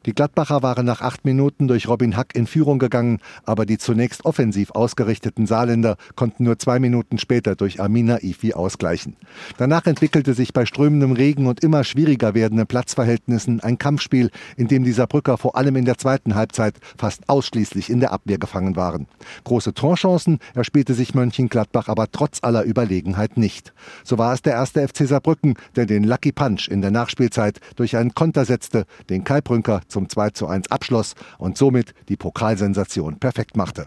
Die Gladbacher waren nach 8 Minuten durch Robin Hack in Führung gegangen, aber die zunächst offensiv ausgerichteten Saarländer konnten nur 2 Minuten später durch Amina Ifi ausgleichen. Danach entwickelte sich bei strömendem Regen und immer schwieriger werdenden Platzverhältnissen ein Kampfspiel, in dem die Saarbrücker vor allem in der zweiten Halbzeit fast ausschließlich in der Abwehr gefangen waren. Große Torchancen erspielte sich Mönchengladbach aber trotz aller Überlegenheit nicht. So war es der erste FC Saarbrücken, der den Lucky Punch in der Nachspielzeit durch einen Konter setzte, den Kai Brünker zum 2:1 abschloss und somit die Pokalsensation perfekt machte.